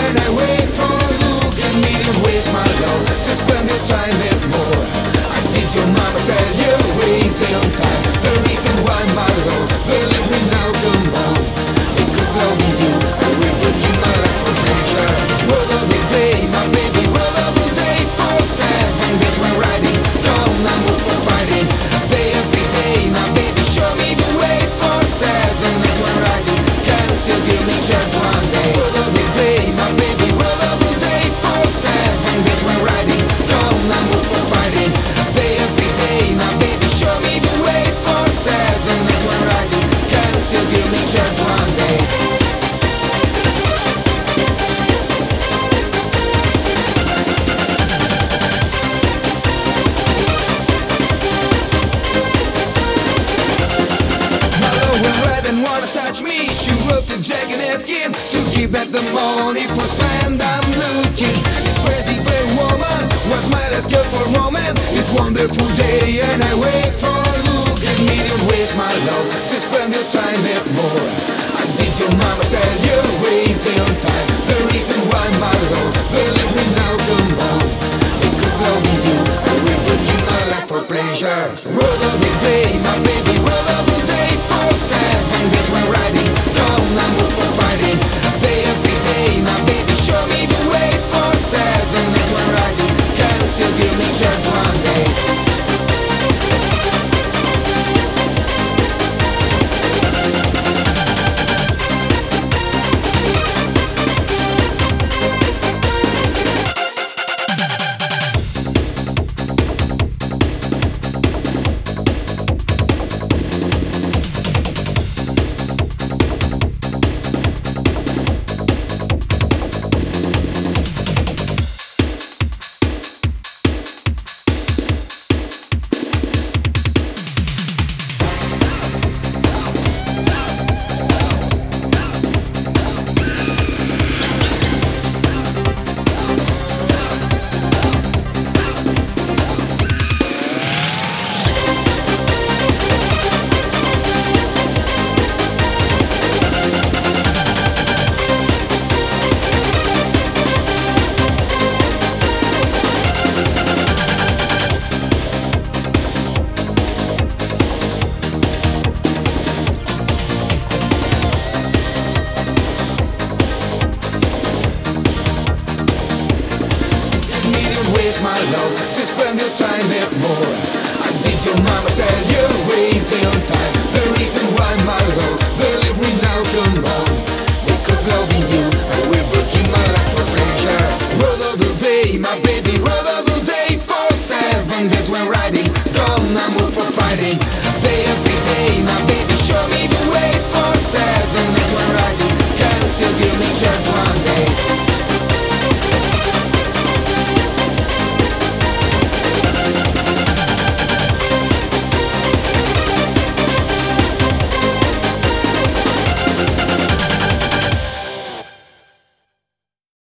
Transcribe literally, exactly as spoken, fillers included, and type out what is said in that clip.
and I wait for look and medium waste my love. So spend your time and more. I did your mama tell you wasting on time. The reason why my love, believe me now, come on. Because loving you, I will put in my life for pleasure. World of the day, my baby, world of the day, four seven. That's my riding, come now move for fighting. Day every day, my baby, show me the way. Four seven, that's my rising. Can't you give me just one day? World of the day, my baby, world of the day, four seven. That's my riding, come now move for fighting. Day every day, my baby, show me the way. Four seven, that's my rising. Can't you give me just one day? Wanna touch me, she wrote the jack in her skin to give back the money for spend. I'm looking, it's crazy for a woman. What's my last girl for a moment? It's wonderful day and I wait for a look and medium waste my love. So spend your time and more. I did your mama tell you wasting on time. The reason why my love, believe me now, come on. Because loving you, I will put in my life for pleasure. Road of the day, my baby, road of the day, four seven. That's my riding, come now move for fighting. Day every day, my baby, show me the way. Four seven, that's my rising. Can't you give me just one day? My love, so spend your time and more. I did your mama tell you wasting on time.